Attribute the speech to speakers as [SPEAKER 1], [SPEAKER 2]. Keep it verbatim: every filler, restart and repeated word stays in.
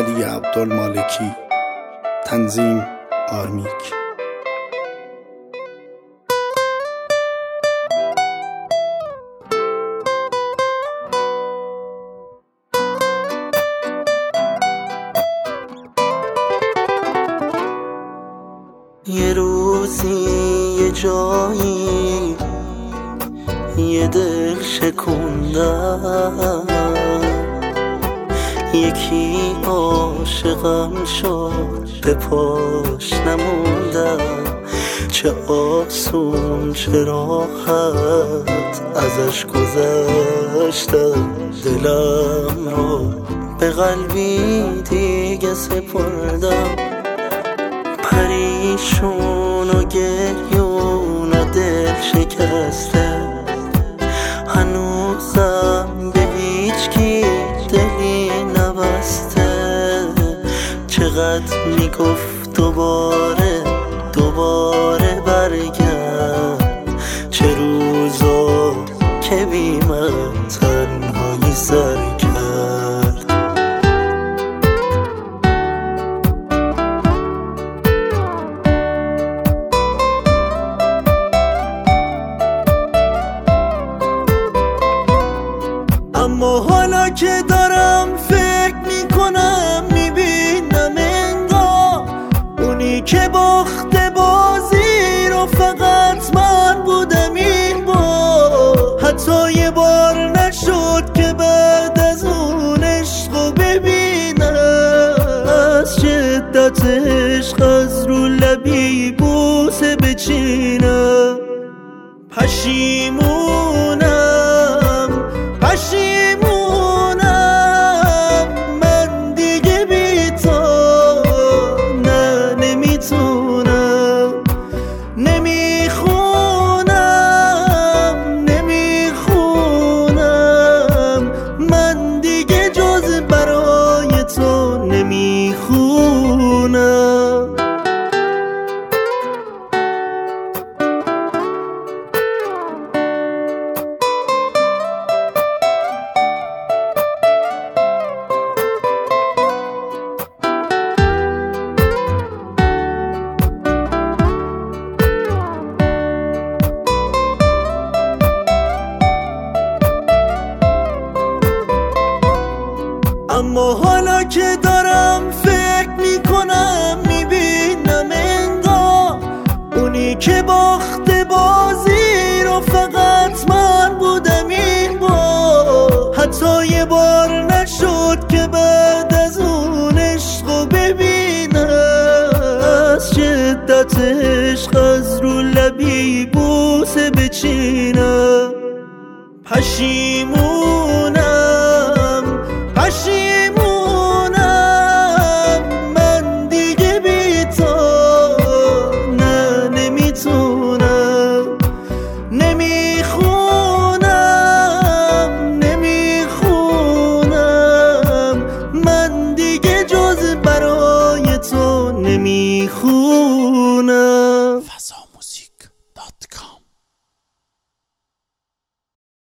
[SPEAKER 1] علی عبدالمالکی. تنظیم آرمیک.
[SPEAKER 2] یه روزی یه جایی یه دل شکوندم، یکی عاشقم شد به پاش نموندم. چه آسون چه راحت ازش گذشتم، دلم رو به قلبی دیگه سپردم. پریشون و گریون و دل شکسته، هنوزم به هیچ کی دلی نبسته. چقدر میگفت دوباره دوباره برگرد، چه روزا که بی من تنهایی سر کرد. اما حالا که دارم فکر میکنم میبینم انگار اونی که باخته بازی رو فقط من بودم این بار. حتی یه بار نشد که بعد از اون عشقو ببینم، از شدت عشق از رو لبی بوسه بچینم. پشیمونم پشیمونم من دیگه بی تو نه نمیتونم. نمیخونم نمیخونم من دیگه جز برای تو نمیخونم. اما حالا که دارم فکر میکنم میبینم انگار اونی که باخته بازی رو فقط من بودم این بار. حتی یه بار نشد که بعد از اون عشقو ببینم، از شدت عشق از رو لبی بوسه بچینم. پشیمون